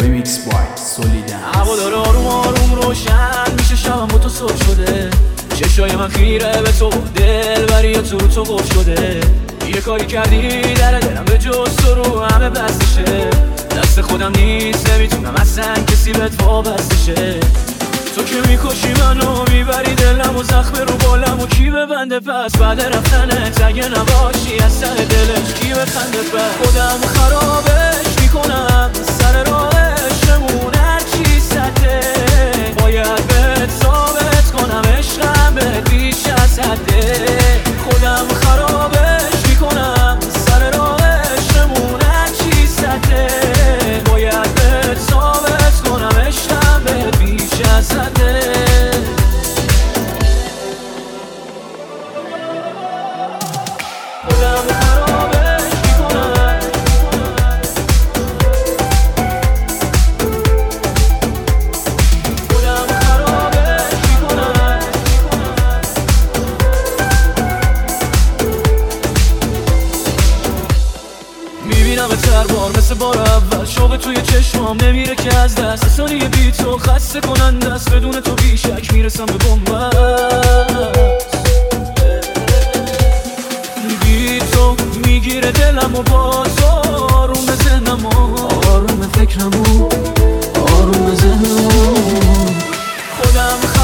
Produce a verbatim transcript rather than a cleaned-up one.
ریمیکس بای سولیدنس. هوا داره آروم آروم روشن میشه، شبم با تو صبح شده، چشای من خیره به تو، دل بری تو رو تو قفل شده. یه کاری کردی در دلم به جز تو رو همه بستشه، دست خودم نیست نمیتونم اصلا کسی بهت وابسته شه. تو که میکشی منو میبری دلم و زخم رو بالم و کی ببنده پس بعد رفتنت اگه نباشی از ته دلش کی بخنده پس. خودم خرابش میکنم سر راهش نمون هرچی سده، باید بهت ثابت کنم عشقم بهت بیش از حده. خودم خرابش میکنم سر راهش نمون هرچی سده، باید بهت ثابت کنم عشقم بهت بیش از حده. میبینم هر بار مثل بار اول، شوق توی چشمام نمیره که از دست، ثانیه بی تو خسته کننده است، بدون تو بیشک میرسم به بنبست. بی تو میگیره دلم و با تو آروم ذهنم و آروم فکرم و آروم ذهنم. خودم